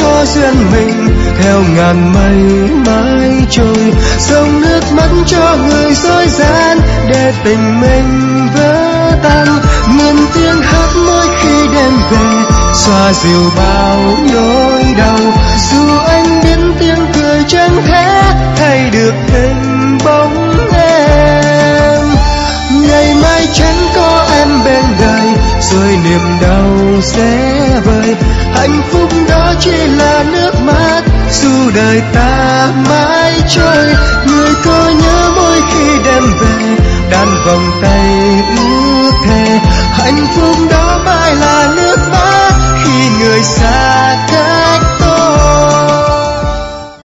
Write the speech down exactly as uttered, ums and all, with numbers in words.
có duyên mình theo ngàn mây mãi trôi, dòng nước mắt cho người dối gian để tình mình vỡ tan. Ngân tiếng hát mỗi khi đêm về xoa dịu bao nỗi đau, dù anh biết tiếng cười chẳng thể thay được hình bóng em. Ngày mai chẳng có em bên đời rồi niềm đau sẽ vơi, hạnh phúc đó chỉ là nước mắt dù đời ta mãi trôi. Người có